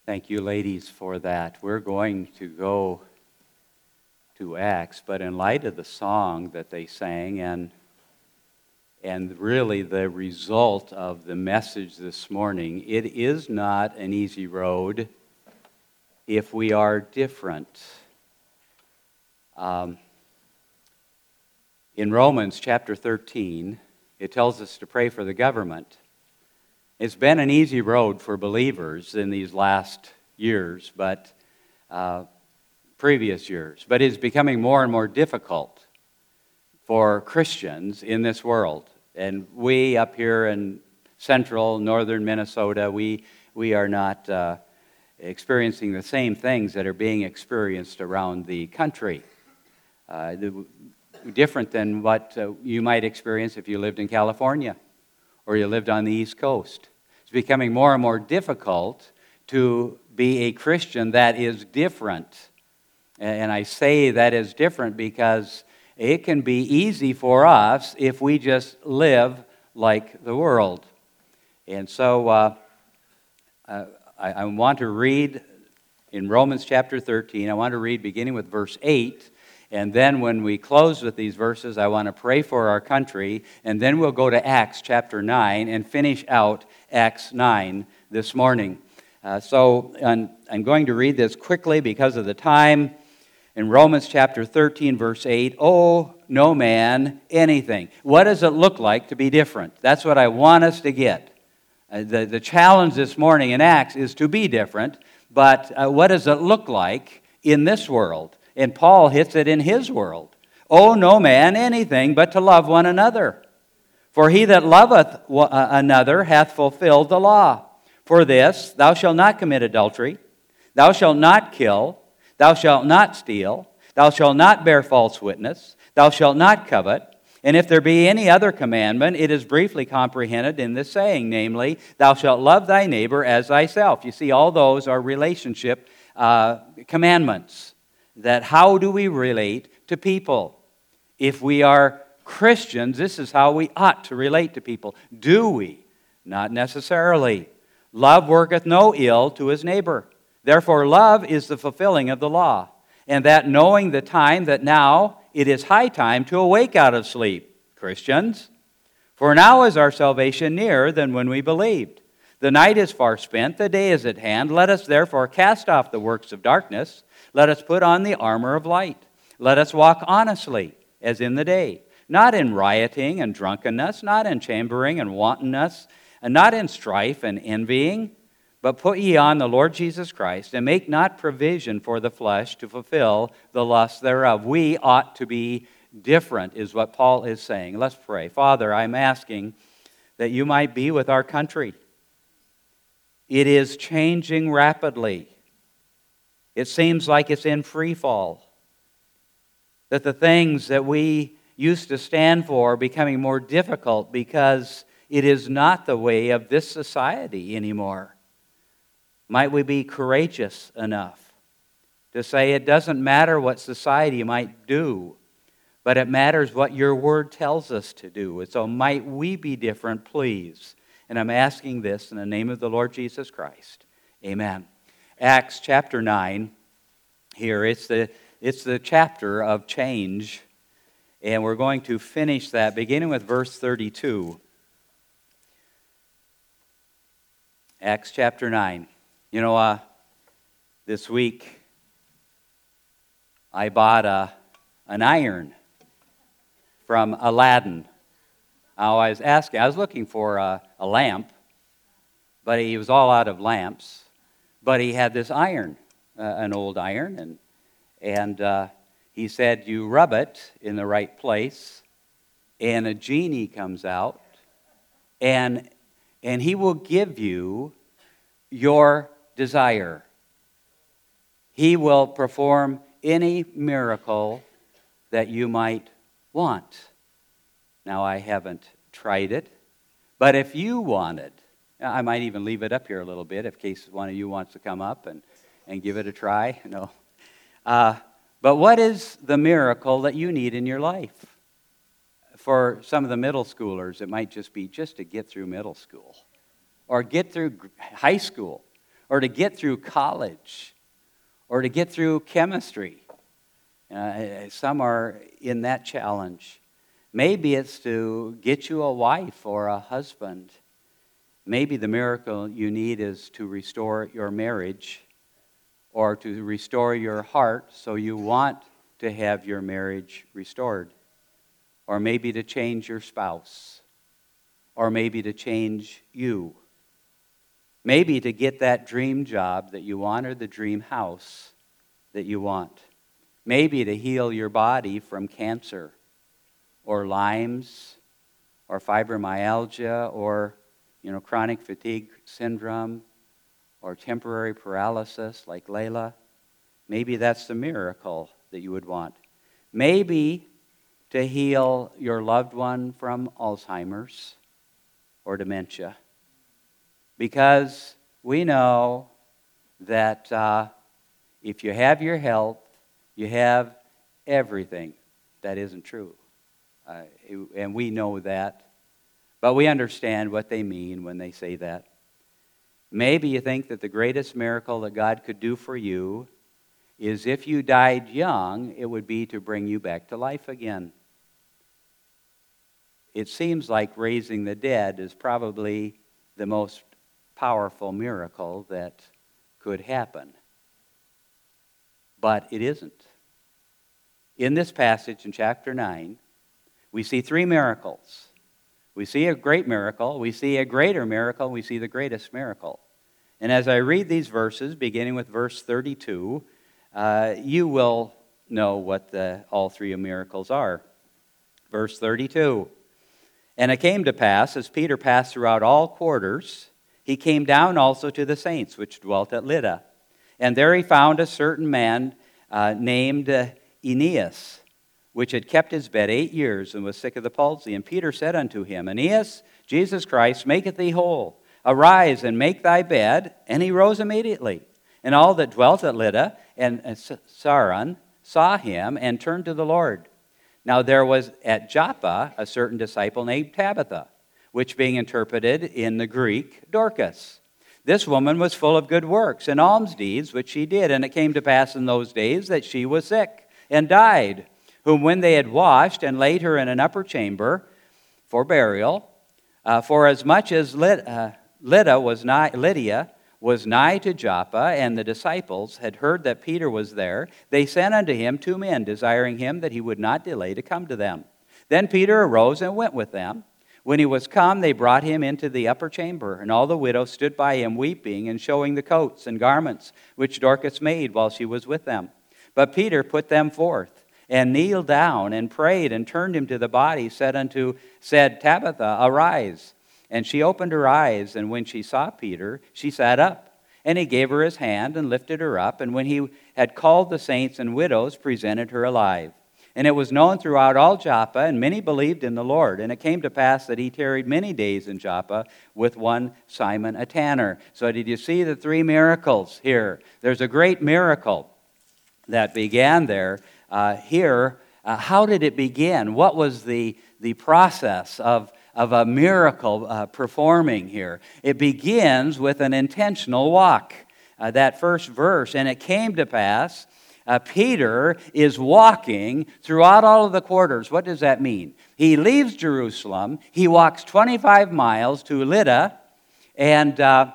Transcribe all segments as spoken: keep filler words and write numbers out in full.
Thank you, ladies, for that. We're going to go to Acts, but in light of the song that they sang and and really the result of the message this morning, it is not an easy road if we are different. Um, in Romans chapter thirteen, it tells us to pray for the government. It's been an easy road for believers in these last years, but uh, previous years. But it's becoming more and more difficult for Christians in this world. And we up here in central, northern Minnesota, we, we are not uh, experiencing the same things that are being experienced around the country. Uh, the, different than what uh, you might experience if you lived in California or you lived on the East Coast. It's becoming more and more difficult to be a Christian that is different. And I say that is different because it can be easy for us if we just live like the world. And so uh, uh, I, I want to read in Romans chapter thirteen, I want to read beginning with verse eight. And then when we close with these verses, I want to pray for our country. And then we'll go to Acts chapter nine and finish out Acts nine this morning. Uh, so I'm, I'm going to read this quickly because of the time. In Romans chapter thirteen, verse eight, "Owe no man anything." What does it look like to be different? That's what I want us to get. Uh, the, the challenge this morning in Acts is to be different, but uh, what does it look like in this world? And Paul hits it in his world. "Owe no man anything but to love one another. For he that loveth another hath fulfilled the law. For this, thou shalt not commit adultery, thou shalt not kill, thou shalt not steal, thou shalt not bear false witness, thou shalt not covet. And if there be any other commandment, it is briefly comprehended in this saying, namely, thou shalt love thy neighbor as thyself." You see, all those are relationship uh, commandments. That how do we relate to people? If we are Christians, this is how we ought to relate to people. Do we? Not necessarily. "Love worketh no ill to his neighbor. Therefore love is the fulfilling of the law. And that knowing the time that now it is high time to awake out of sleep." Christians, "For now is our salvation nearer than when we believed. The night is far spent, the day is at hand. Let us therefore cast off the works of darkness. Let us put on the armor of light. Let us walk honestly, as in the day, not in rioting and drunkenness, not in chambering and wantonness, and not in strife and envying. But put ye on the Lord Jesus Christ, and make not provision for the flesh to fulfill the lust thereof." We ought to be different, is what Paul is saying. Let's pray. Father, I'm asking that you might be with our country. It is changing rapidly. It seems like it's in free fall. That the things that we used to stand for are becoming more difficult because it is not the way of this society anymore. Might we be courageous enough to say it doesn't matter what society might do, but it matters what your word tells us to do. And so might we be different, please. And I'm asking this in the name of the Lord Jesus Christ. Amen. Acts chapter nine, here, it's the, it's the chapter of change, and we're going to finish that beginning with verse thirty-two. Acts chapter nine. You know, uh, this week I bought a, an iron from Aladdin. Now, I was asking, I was looking for a, a lamp, but he was all out of lamps. But he had this iron, uh, an old iron, and and uh, he said, you rub it in the right place, and a genie comes out, and and he will give you your desire. He will perform any miracle that you might want. Now, I haven't tried it, but if you wanted, I might even leave it up here a little bit in case one of you wants to come up and, and give it a try. No. Uh, but what is the miracle that you need in your life? For some of the middle schoolers, it might just be just to get through middle school or get through high school or to get through college, or to get through chemistry. Uh, some are in that challenge. Maybe it's to get you a wife or a husband. Maybe the miracle you need is to restore your marriage or to restore your heart so you want to have your marriage restored. Or maybe to change your spouse. Or maybe to change you. Maybe to get that dream job that you want or the dream house that you want. Maybe to heal your body from cancer or Lyme's or fibromyalgia or you know, chronic fatigue syndrome or temporary paralysis like Layla. Maybe that's the miracle that you would want. Maybe to heal your loved one from Alzheimer's or dementia. Because we know that uh, if you have your health, you have everything. That isn't true. Uh, and we know that. But we understand what they mean when they say that. Maybe you think that the greatest miracle that God could do for you is if you died young, it would be to bring you back to life again. It seems like raising the dead is probably the most powerful miracle that could happen. But it isn't. In this passage in chapter nine, we see three miracles. We see a great miracle, we see a greater miracle, we see the greatest miracle. And as I read these verses, beginning with verse thirty-two, uh, you will know what the, all three miracles are. Verse thirty-two, and it came to pass, as Peter passed throughout all quarters, he came down also to the saints which dwelt at Lydda. And there he found a certain man uh, named uh, Aeneas, which had kept his bed eight years and was sick of the palsy. And Peter said unto him, Aeneas, Jesus Christ maketh thee whole. Arise and make thy bed. And he rose immediately. And all that dwelt at Lydda and Saron saw him and turned to the Lord. Now there was at Joppa a certain disciple named Tabitha, which being interpreted in the Greek, Dorcas. This woman was full of good works and alms deeds, which she did. And it came to pass in those days that she was sick and died, whom when they had washed and laid her in an upper chamber for burial, uh, for as much as Lyd, uh, Lydda was nigh, Lydia was nigh to Joppa, and the disciples had heard that Peter was there, they sent unto him two men, desiring him that he would not delay to come to them. Then Peter arose and went with them. When he was come, they brought him into the upper chamber, and all the widows stood by him weeping and showing the coats and garments which Dorcas made while she was with them. But Peter put them forth, and kneeled down and prayed and turned him to the body, said unto said Tabitha, arise. And she opened her eyes, and when she saw Peter, she sat up. And he gave her his hand and lifted her up, and when he had called the saints and widows, presented her alive. And it was known throughout all Joppa, and many believed in the Lord. And it came to pass that he tarried many days in Joppa with one Simon a tanner. So did you see the three miracles here? There's a great miracle that began there. Uh, here, uh, how did it begin? What was the, the process of, of a miracle uh, performing here? It begins with an intentional walk. Uh, that first verse, and it came to pass, uh, Peter is walking throughout all of the quarters. What does that mean? He leaves Jerusalem, he walks twenty-five miles to Lydda, and uh,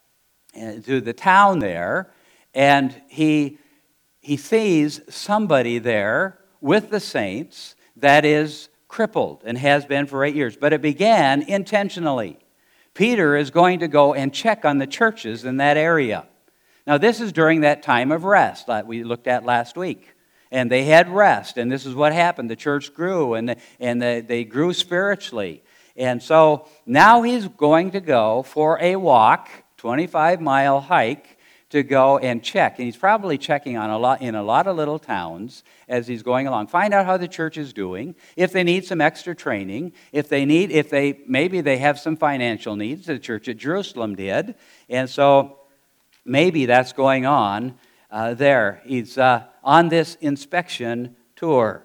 to the town there, and he... He sees somebody there with the saints that is crippled and has been for eight years. But it began intentionally. Peter is going to go and check on the churches in that area. Now, this is during that time of rest that we looked at last week. And they had rest, and this is what happened. The church grew, and, the, and the, they grew spiritually. And so now he's going to go for a walk, twenty-five mile hike, to go and check. And he's probably checking on a lot in a lot of little towns as he's going along. Find out how the church is doing, if they need some extra training, if they need, if they, maybe they have some financial needs. The church at Jerusalem did. And so maybe that's going on uh, there. He's uh, on this inspection tour.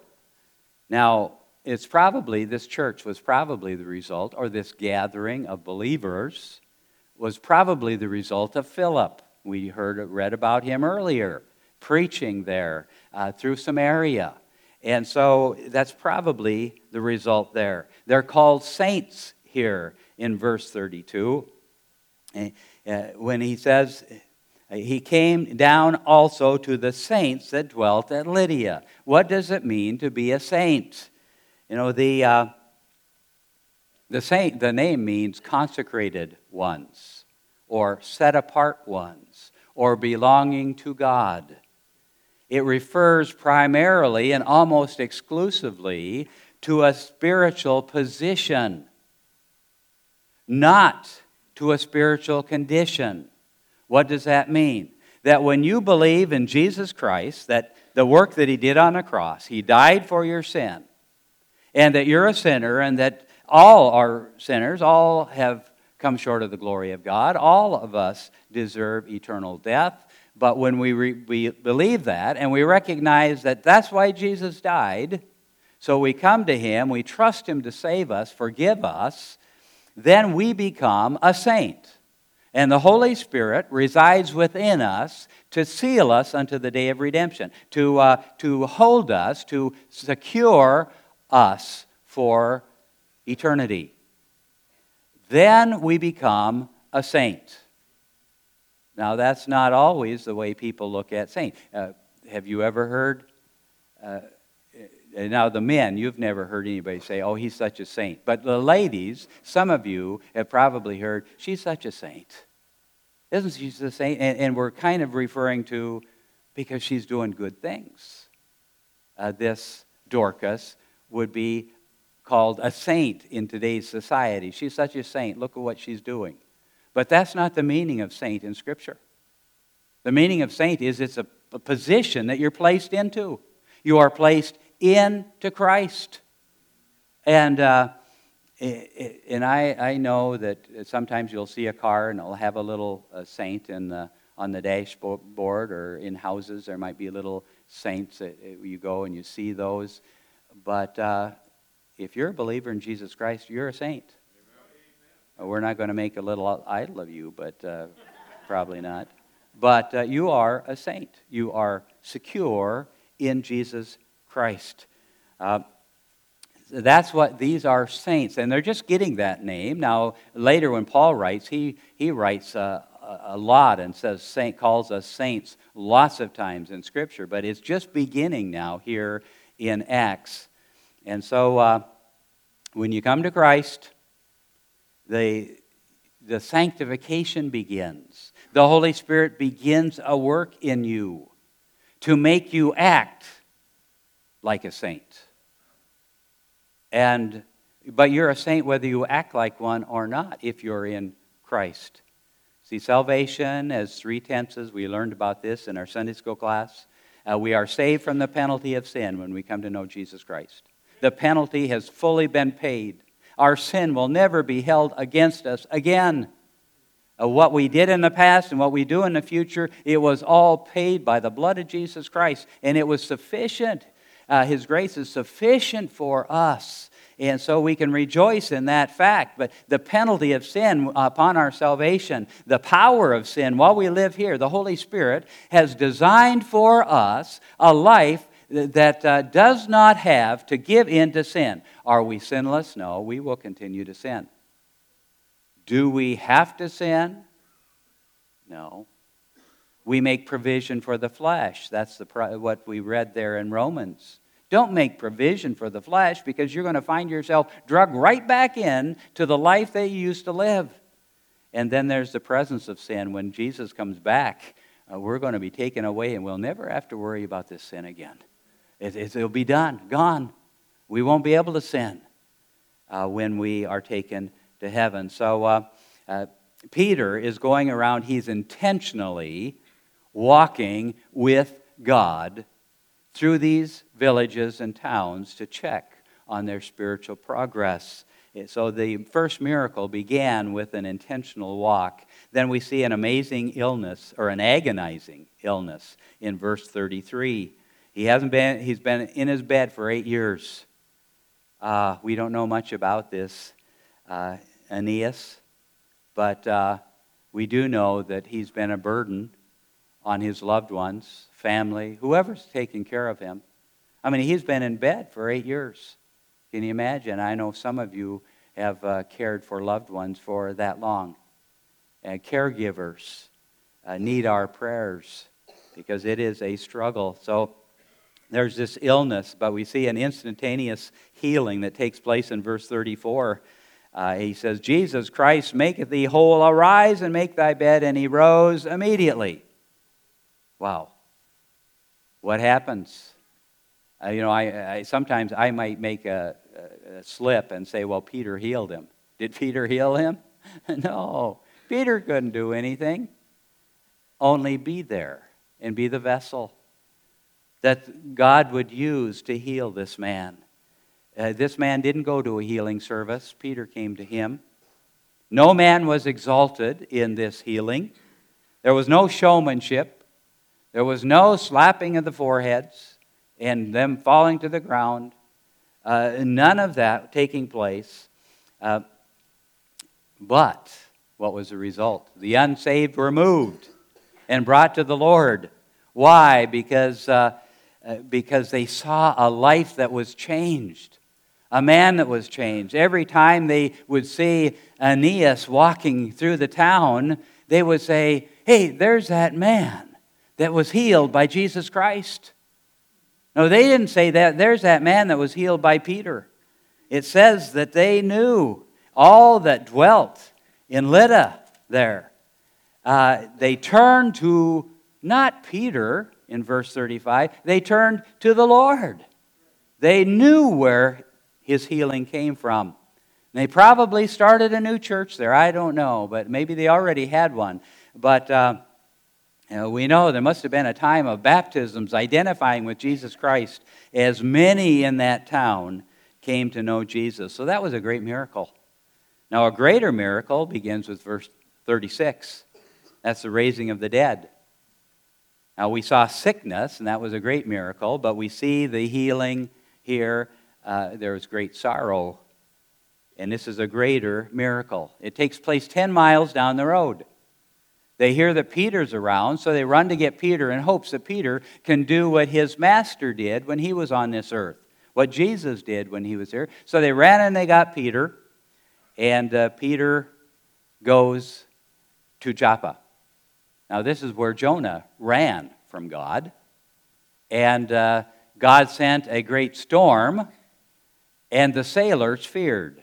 Now, it's probably, this church was probably the result, or this gathering of believers was probably the result of Philip. We heard read about him earlier, preaching there uh, through Samaria. And so that's probably the result there. They're called saints here in verse thirty-two. Uh, when he says, he came down also to the saints that dwelt at Lydia. What does it mean to be a saint? You know, the uh, the saint, the name means consecrated ones, or set apart ones, or belonging to God. It refers primarily and almost exclusively to a spiritual position, not to a spiritual condition. What does that mean? That when you believe in Jesus Christ, that the work that he did on the cross, he died for your sin, and that you're a sinner, and that all are sinners, all have come short of the glory of God, all of us deserve eternal death. But when we, re- we believe that, and we recognize that that's why Jesus died, so we come to him, we trust him to save us, forgive us, then we become a saint. And the Holy Spirit resides within us to seal us unto the day of redemption, to, uh, to hold us, to secure us for eternity. Then we become a saint. Now, that's not always the way people look at saint. Uh, have you ever heard? Uh, now, the men, you've never heard anybody say, oh, he's such a saint. But the ladies, some of you have probably heard, she's such a saint. Isn't she a saint? And, and we're kind of referring to, because she's doing good things. Uh, this Dorcas would be called a saint in today's society. She's such a saint. Look at what she's doing. But that's not the meaning of saint in Scripture. The meaning of saint is it's a, a position that you're placed into. You are placed into Christ. And uh, and I, I know that sometimes you'll see a car and it'll have a little uh, saint in the, on the dashboard, or in houses there might be little saints that you go and you see those. But uh, if you're a believer in Jesus Christ, you're a saint. We're not going to make a little idol of you, but uh, probably not. But uh, you are a saint. You are secure in Jesus Christ. Uh, that's what these are, saints, and they're just getting that name. Now, later when Paul writes, he he writes uh, a lot and says saint, calls us saints lots of times in Scripture, but it's just beginning now here in Acts. And so, uh, when you come to Christ, The, the sanctification begins. The Holy Spirit begins a work in you to make you act like a saint. And but you're a saint whether you act like one or not, if you're in Christ. See, salvation as three tenses, we learned about this in our Sunday school class. Uh, we are saved from the penalty of sin when we come to know Jesus Christ. The penalty has fully been paid. Our sin will never be held against us again. Uh, what we did in the past and what we do in the future, it was all paid by the blood of Jesus Christ. And it was sufficient. Uh, His grace is sufficient for us. And so we can rejoice in that fact. But the penalty of sin upon our salvation, the power of sin while we live here, the Holy Spirit has designed for us a life that uh, does not have to give in to sin. Are we sinless? No, we will continue to sin. Do we have to sin? No. We make provision for the flesh. That's the what we read there in Romans. Don't make provision for the flesh, because you're going to find yourself drugged right back in to the life that you used to live. And then there's the presence of sin. When Jesus comes back, uh, we're going to be taken away, and we'll never have to worry about this sin again. It, it, it'll be done, gone. We won't be able to sin uh, when we are taken to heaven. So uh, uh, Peter is going around, he's intentionally walking with God through these villages and towns to check on their spiritual progress. So the first miracle began with an intentional walk. Then we see an amazing illness, or an agonizing illness, in verse thirty-three. He hasn't been, he's been in his bed for eight years. Uh, we don't know much about this uh, Aeneas, but uh, we do know that he's been a burden on his loved ones, family, whoever's taking care of him. I mean, he's been in bed for eight years. Can you imagine? I know some of you have uh, cared for loved ones for that long. And caregivers uh, need our prayers because it is a struggle. So there's this illness, but we see an instantaneous healing that takes place in verse thirty-four. Uh, he says, Jesus Christ maketh thee whole. Arise and make thy bed. And he rose immediately. Wow. What happens? Uh, you know, I, I sometimes I might make a, a, a slip and say, well, Peter healed him. Did Peter heal him? No. Peter couldn't do anything. Only be there and be the vessel that God would use to heal this man. Uh, this man didn't go to a healing service. Peter came to him. No man was exalted in this healing. There was no showmanship. There was no slapping of the foreheads and them falling to the ground. Uh, none of that taking place. Uh, but what was the result? The unsaved were moved and brought to the Lord. Why? Because, uh, uh, because they saw a life that was changed. A man that was changed. Every time they would see Aeneas walking through the town, they would say, hey, there's that man that was healed by Jesus Christ. No, they didn't say that. There's that man that was healed by Peter. It says that they knew all that dwelt in Lydda there. Uh, they turned to not Peter in verse thirty-five. They turned to the Lord. They knew where his healing came from. They probably started a new church there. I don't know, but maybe they already had one. But uh, you know, we know there must have been a time of baptisms identifying with Jesus Christ as many in that town came to know Jesus. So that was a great miracle. Now, a greater miracle begins with verse thirty-six. That's the raising of the dead. Now, we saw sickness, and that was a great miracle, but we see the healing here. Uh, there was great sorrow, and this is a greater miracle. It takes place ten miles down the road. They hear that Peter's around, so they run to get Peter in hopes that Peter can do what his master did when he was on this earth, what Jesus did when he was here. So they ran and they got Peter, and uh, Peter goes to Joppa. Now, this is where Jonah ran from God, and uh, God sent a great storm, and the sailors feared.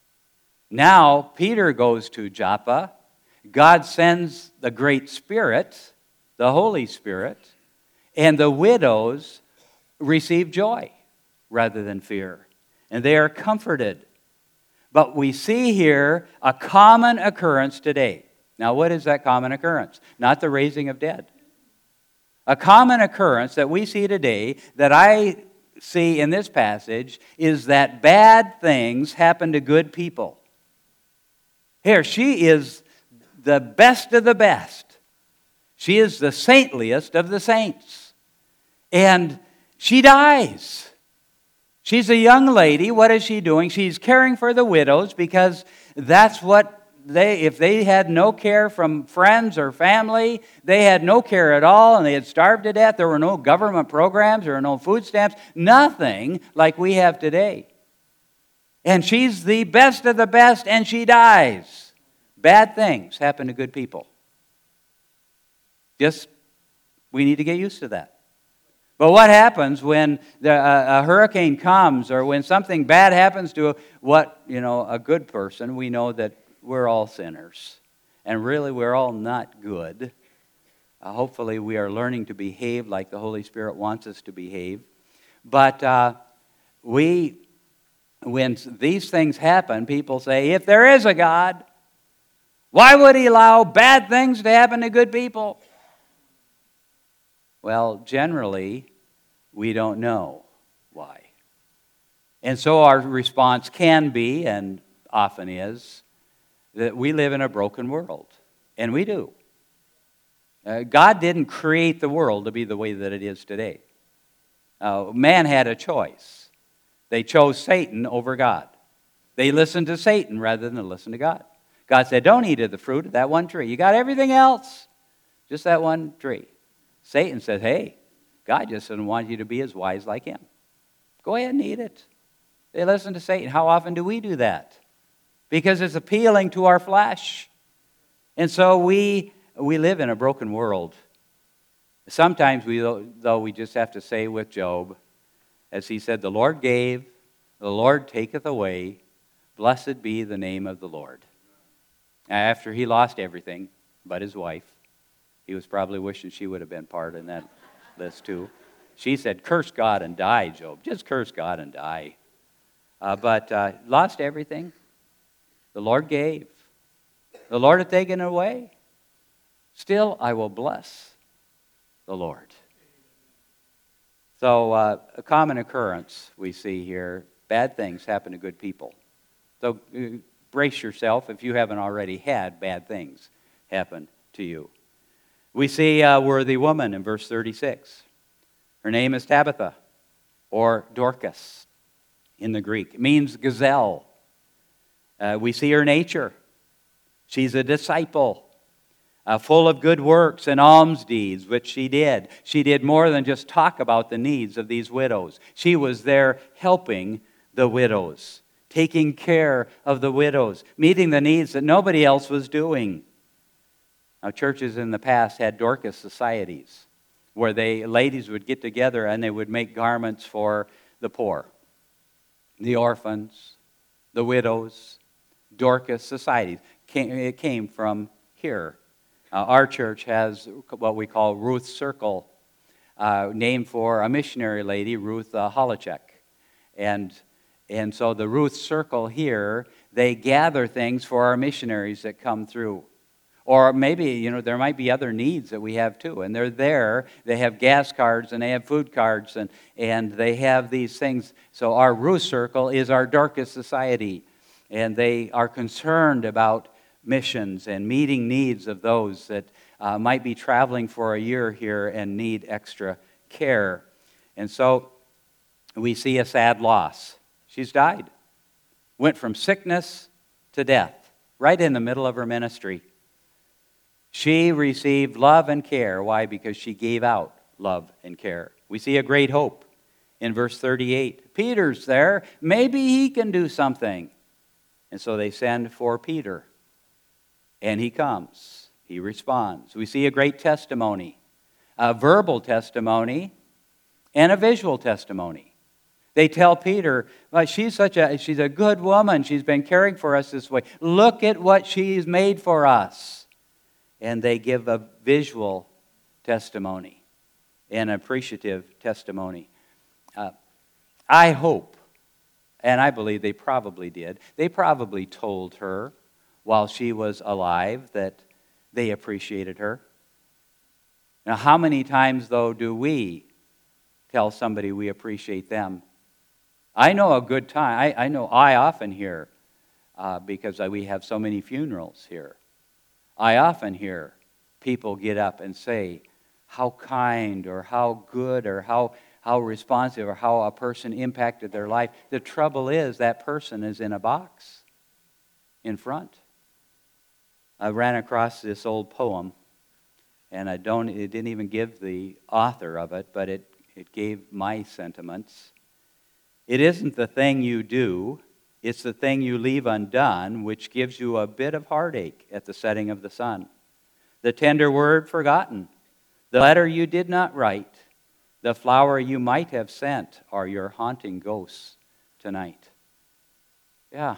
Now, Peter goes to Joppa. God sends the Great Spirit, the Holy Spirit, and the widows receive joy rather than fear, and they are comforted. But we see here a common occurrence today. Now, what is that common occurrence? Not the raising of dead. A common occurrence that we see today, that I see in this passage, is that bad things happen to good people. Here, she is the best of the best. She is the saintliest of the saints. And she dies. She's a young lady. What is she doing? She's caring for the widows because that's what they, if they had no care from friends or family, they had no care at all and they had starved to death. There were no government programs, there were no food stamps, nothing like we have today. And she's the best of the best and she dies. Bad things happen to good people. Just, we need to get used to that. But what happens when the, uh, a hurricane comes or when something bad happens to what, you know, a good person? We know that we're all sinners. And really, we're all not good. Uh, hopefully, we are learning to behave like the Holy Spirit wants us to behave. But uh, we, when these things happen, people say, if there is a God, why would he allow bad things to happen to good people? Well, generally, we don't know why. And so our response can be, and often is, that we live in a broken world. And we do. Uh, God didn't create the world to be the way that it is today. Uh, man had a choice. They chose Satan over God. They listened to Satan rather than listen to God. God said, don't eat of the fruit of that one tree. You got everything else, just that one tree. Satan said, hey, God just doesn't want you to be as wise like him. Go ahead and eat it. They listen to Satan. How often do we do that? Because it's appealing to our flesh. And so we we live in a broken world. Sometimes, we, though, we just have to say with Job, as he said, the Lord gave, the Lord taketh away, blessed be the name of the Lord. After he lost everything but his wife, he was probably wishing she would have been part in that list too. She said, curse God and die, Job. Just curse God and die. Uh, but uh, lost everything. The Lord gave. The Lord hath taken away. Still, I will bless the Lord. So, uh, a common occurrence we see here, bad things happen to good people. So, uh, brace yourself if you haven't already had bad things happen to you. We see a worthy woman in verse thirty-six. Her name is Tabitha, or Dorcas in the Greek. It means gazelle. Uh, we see her nature. She's a disciple, uh, full of good works and alms deeds, which she did. She did more than just talk about the needs of these widows. She was there helping the widows, taking care of the widows, meeting the needs that nobody else was doing. Now, churches in the past had Dorcas societies, where they ladies would get together and they would make garments for the poor, the orphans, the widows. Dorcas societies. It came from here. Uh, our church has what we call Ruth's Circle, uh, named for a missionary lady, Ruth uh, Holochek. And, and so the Ruth Circle here, they gather things for our missionaries that come through. Or maybe, you know, there might be other needs that we have too. And they're there. They have gas cards and they have food cards and, and they have these things. So our Ruth Circle is our Dorcas society. And they are concerned about missions and meeting needs of those that uh, might be traveling for a year here and need extra care. And so we see a sad loss. She's died. Went from sickness to death, right in the middle of her ministry. She received love and care. Why? Because she gave out love and care. We see a great hope in verse thirty-eight. Peter's there. Maybe he can do something. And so they send for Peter. And he comes. He responds. We see a great testimony, a verbal testimony and a visual testimony. They tell Peter, well, she's such a she's a good woman. She's been caring for us this way. Look at what she's made for us. And they give a visual testimony, an appreciative testimony. Uh, I hope, and I believe they probably did, they probably told her while she was alive that they appreciated her. Now, how many times, though, do we tell somebody we appreciate them? I know a good time. I, I know I often hear, uh, because we have so many funerals here, I often hear people get up and say how kind or how good or how, how responsive or how a person impacted their life. The trouble is that person is in a box in front. I ran across this old poem, and I don't. It didn't even give the author of it, but it, it gave my sentiments. It isn't the thing you do, it's the thing you leave undone, which gives you a bit of heartache at the setting of the sun. The tender word forgotten, the letter you did not write, the flower you might have sent are your haunting ghosts tonight. Yeah,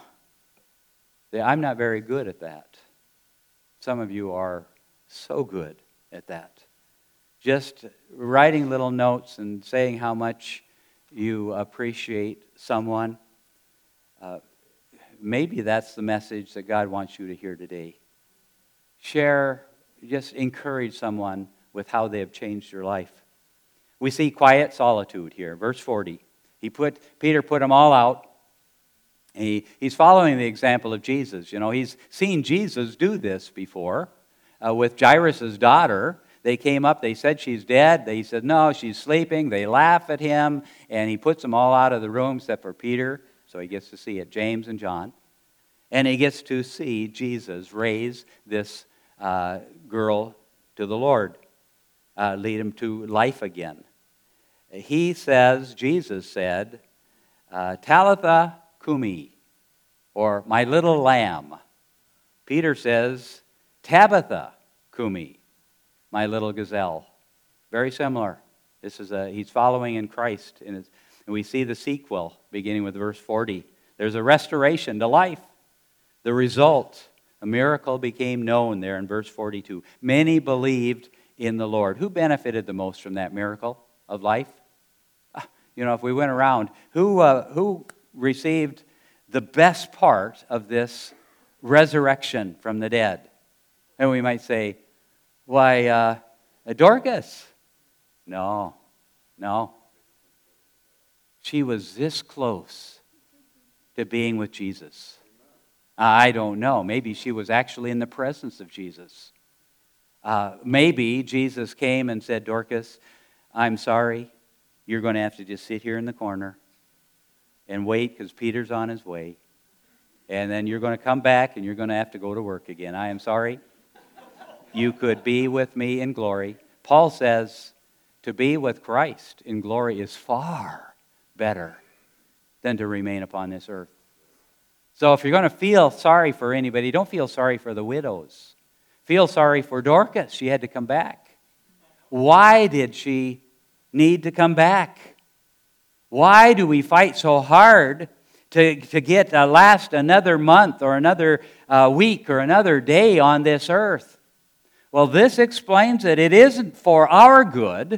I'm not very good at that. Some of you are so good at that. Just writing little notes and saying how much you appreciate someone. Uh, maybe that's the message that God wants you to hear today. Share, just encourage someone with how they have changed your life. We see quiet solitude here, verse forty. He put Peter put them all out. He, he's following the example of Jesus. You know, he's seen Jesus do this before uh, with Jairus' daughter. They came up, they said she's dead. They said, no, she's sleeping. They laugh at him, and he puts them all out of the room except for Peter, so he gets to see it, James and John. And he gets to see Jesus raise this uh, girl to the Lord, uh, lead him to life again. He says, Jesus said, uh, Talitha Kumi, or my little lamb. Peter says, Tabitha Kumi, my little gazelle. Very similar. This is a, he's following in Christ. And, it's, and we see the sequel beginning with verse forty. There's a restoration to life. The result, a miracle became known there in verse forty-two. Many believed in the Lord. Who benefited the most from that miracle of life? You know, if we went around, who uh, who received the best part of this resurrection from the dead? And we might say, why, uh, Dorcas. No, no. She was this close to being with Jesus. I don't know. Maybe she was actually in the presence of Jesus. Uh, maybe Jesus came and said, Dorcas, I'm sorry. You're going to have to just sit here in the corner and wait because Peter's on his way. And then you're going to come back and you're going to have to go to work again. I am sorry. You could be with me in glory. Paul says to be with Christ in glory is far better than to remain upon this earth. So if you're going to feel sorry for anybody, don't feel sorry for the widows. Feel sorry for Dorcas. She had to come back. Why did she need to come back? Why do we fight so hard to, to get uh, last another month or another uh, week or another day on this earth? Well, this explains it. It isn't for our good.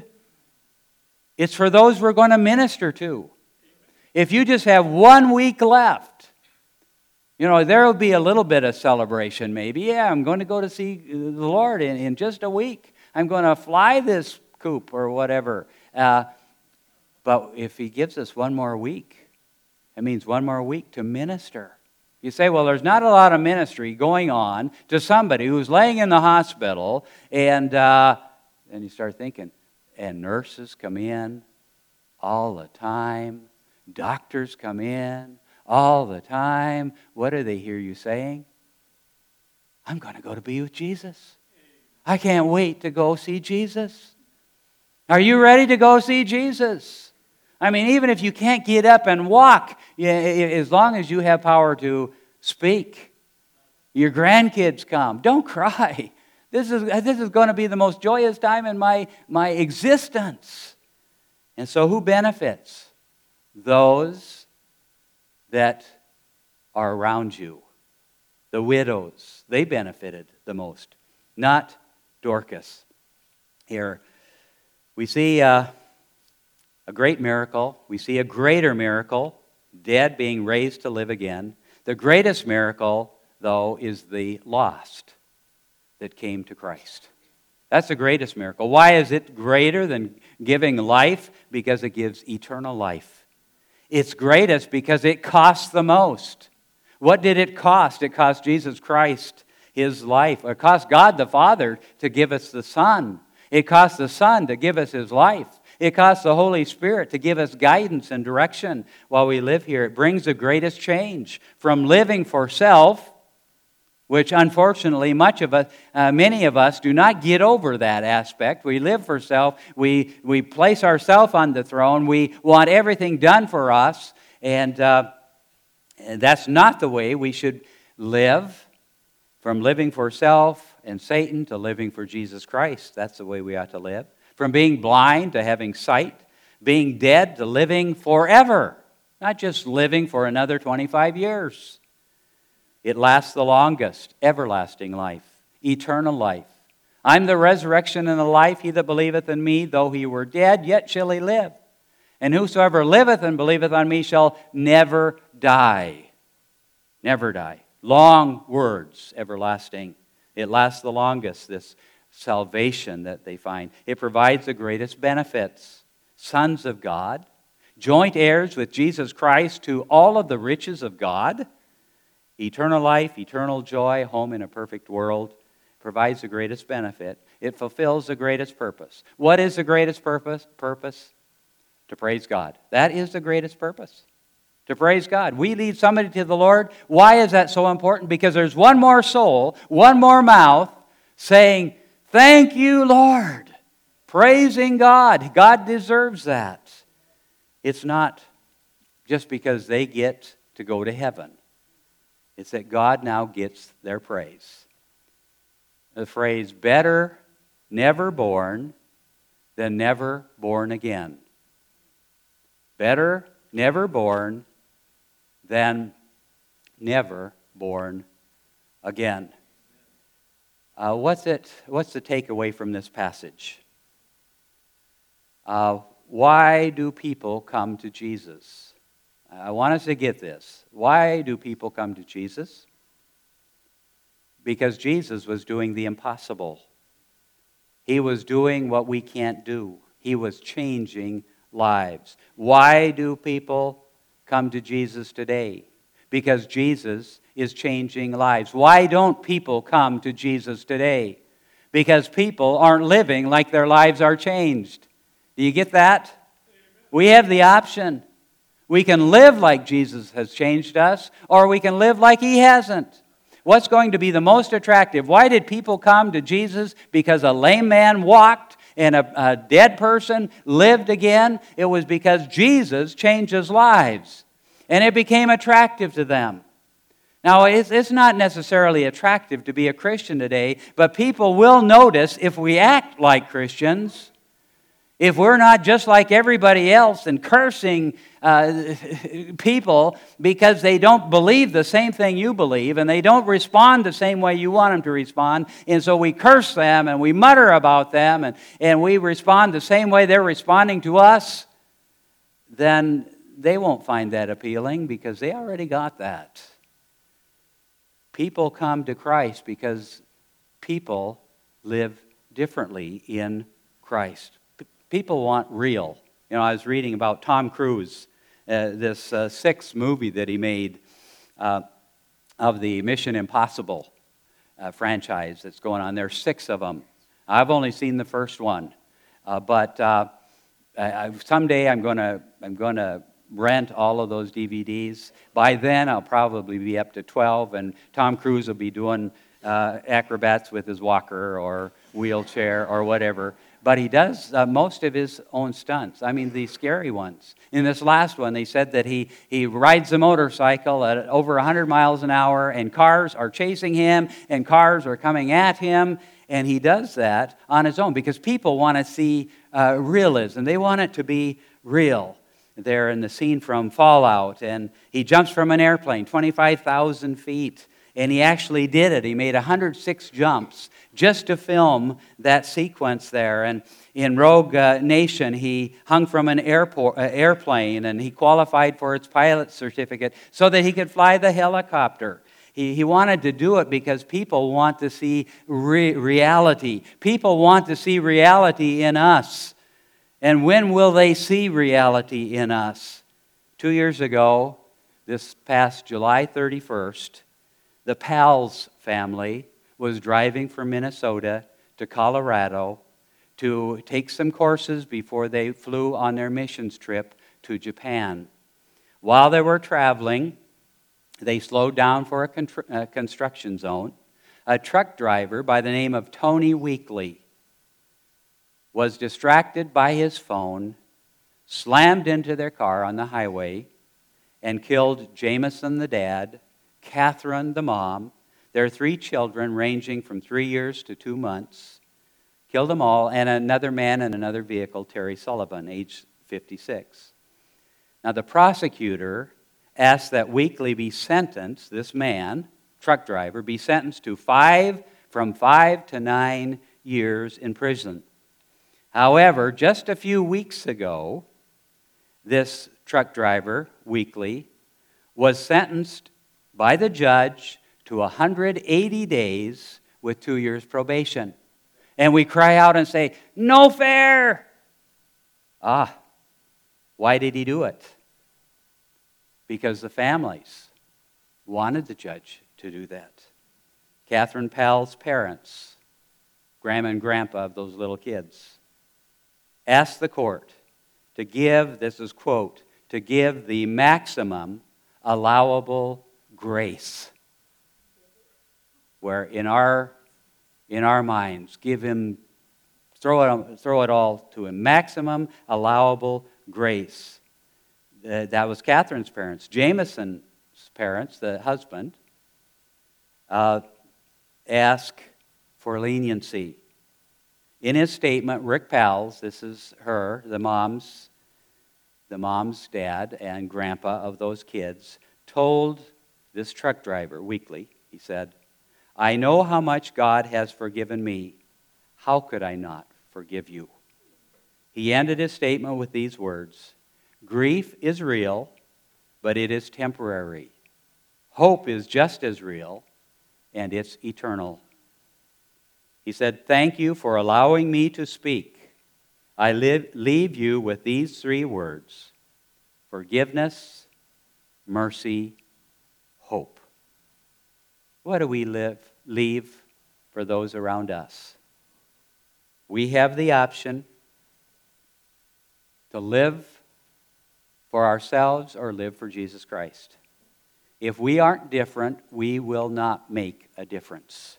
It's for those we're going to minister to. If you just have one week left, you know, there will be a little bit of celebration maybe. Yeah, I'm going to go to see the Lord in, in just a week. I'm going to fly this coop or whatever. Uh, but if he gives us one more week, it means one more week to minister. You say, well, there's not a lot of ministry going on to somebody who's laying in the hospital, and uh, then you start thinking, and nurses come in all the time, doctors come in all the time. What do they hear you saying? I'm going to go to be with Jesus. I can't wait to go see Jesus. Are you ready to go see Jesus? I mean, even if you can't get up and walk, as long as you have power to speak, your grandkids come. Don't cry. This is, this is going to be the most joyous time in my, my existence. And so who benefits? Those that are around you. The widows, they benefited the most, not Dorcas. Here we see uh, a great miracle. We see a greater miracle, dead being raised to live again. The greatest miracle, though, is the lost that came to Christ. That's the greatest miracle. Why is it greater than giving life? Because it gives eternal life. It's greatest because it costs the most. What did it cost? It cost Jesus Christ His life. It cost God the Father to give us the Son. It cost the Son to give us His life. It costs the Holy Spirit to give us guidance and direction while we live here. It brings the greatest change from living for self, which unfortunately much of us, uh, many of us do not get over that aspect. We live for self. We, we place ourselves on the throne. We want everything done for us. And uh, that's not the way we should live. From living for self and Satan to living for Jesus Christ. That's the way we ought to live. From being blind to having sight. Being dead to living forever. Not just living for another twenty-five years. It lasts the longest, everlasting life, eternal life. I'm the resurrection and the life. He that believeth in me, though he were dead, yet shall he live. And whosoever liveth and believeth on me shall never die. Never die. Long words, everlasting. It lasts the longest, this salvation that they find. It provides the greatest benefits. Sons of God, joint heirs with Jesus Christ to all of the riches of God. Eternal life, eternal joy, home in a perfect world, provides the greatest benefit. It fulfills the greatest purpose. What is the greatest purpose? Purpose? To praise God. That is the greatest purpose. to praise God. We lead somebody to the Lord. Why is that so important? Because there's one more soul, one more mouth saying, thank you, Lord. Praising God. God deserves that. It's not just because they get to go to heaven. It's that God now gets their praise. The phrase, better never born than never born again. Better never born than never born again. Uh, what's it? What's the takeaway from this passage? Uh, why do people come to Jesus? I want us to get this. Why do people come to Jesus? Because Jesus was doing the impossible. He was doing what we can't do. He was changing lives. Why do people come to Jesus today? Because Jesus is changing lives. Why don't people come to Jesus today? Because people aren't living like their lives are changed. Do you get that? We have the option. We can live like Jesus has changed us, or we can live like He hasn't. What's going to be the most attractive? Why did people come to Jesus? Because a lame man walked and a, a dead person lived again. It was because Jesus changed his lives, and it became attractive to them. Now, it's, it's not necessarily attractive to be a Christian today, but people will notice if we act like Christians. If we're not just like everybody else and cursing uh, people because they don't believe the same thing you believe and they don't respond the same way you want them to respond, and so we curse them and we mutter about them and, and we respond the same way they're responding to us, then they won't find that appealing because they already got that. People come to Christ because people live differently in Christ. People want real. You know, I was reading about Tom Cruise, uh, this uh, sixth movie that he made uh, of the Mission Impossible uh, franchise that's going on. There's six of them. I've only seen the first one, uh, but uh, I, I, someday I'm going to I'm going to rent all of those D V Ds. By then, I'll probably be up to twelve, and Tom Cruise will be doing uh, acrobats with his walker or wheelchair or whatever. But he does uh, most of his own stunts. I mean, the scary ones. In this last one, they said that he, he rides a motorcycle at over one hundred miles an hour, and cars are chasing him, and cars are coming at him, and he does that on his own because people want to see uh, realism. They want it to be real. There in the scene from Fallout, and he jumps from an airplane, twenty-five thousand feet, and he actually did it. He made one hundred six jumps just to film that sequence there. And in Rogue uh, Nation, he hung from an airport, uh, airplane, and he qualified for its pilot certificate so that he could fly the helicopter. He, he wanted to do it because people want to see re- reality. People want to see reality in us. And when will they see reality in us? Two years ago, this past July thirty-first, the Pals family was driving from Minnesota to Colorado to take some courses before they flew on their missions trip to Japan. While they were traveling, they slowed down for a, contr- a construction zone. A truck driver by the name of Tony Weekly was distracted by his phone, slammed into their car on the highway, and killed Jameson the dad, Catherine the mom, their three children ranging from three years to two months, killed them all, and another man in another vehicle, Terry Sullivan, age fifty-six. Now the prosecutor asked that Weekly be sentenced, this man, truck driver, be sentenced to five, from five to nine years in prison. However, just a few weeks ago, this truck driver, Weekly, was sentenced by the judge to one hundred eighty days with two years probation. And we cry out and say, no fair! Ah, why did he do it? Because the families wanted the judge to do that. Catherine Pal's parents, grandma and grandpa of those little kids, asked the court to give, this is quote, to give the maximum allowable grace. Where in our in our minds, give him, throw it, throw it all to him. Maximum allowable grace. Uh, that was Catherine's parents. Jameson's parents, the husband, uh, ask for leniency. In his statement, Rick Pals, this is her, the mom's, the mom's dad and grandpa of those kids, told this truck driver weekly, he said, "I know how much God has forgiven me. How could I not forgive you?" He ended his statement with these words, "Grief is real, but it is temporary. Hope is just as real, and it's eternal." He said, "Thank you for allowing me to speak. I live, leave you with these three words: forgiveness, mercy, hope." What do we live, leave for those around us? We have the option to live for ourselves or live for Jesus Christ. If we aren't different, we will not make a difference.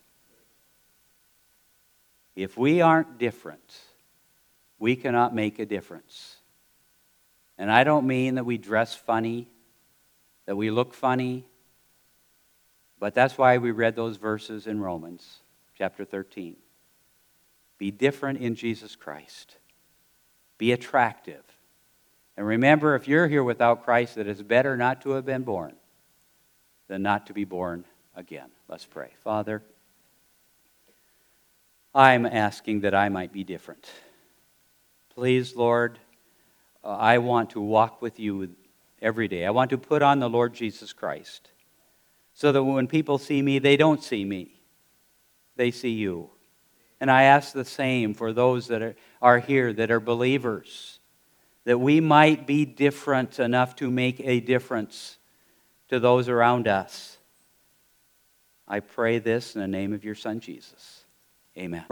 If we aren't different, we cannot make a difference. And I don't mean that we dress funny, that we look funny, but that's why we read those verses in Romans chapter thirteen. Be different in Jesus Christ. Be attractive. And remember, if you're here without Christ, that it's better not to have been born than not to be born again. Let's pray. Father, I'm asking that I might be different. Please, Lord, uh, I want to walk with you every day. I want to put on the Lord Jesus Christ so that when people see me, they don't see me. They see you. And I ask the same for those that are, are here that are believers, that we might be different enough to make a difference to those around us. I pray this in the name of your Son, Jesus. Amen.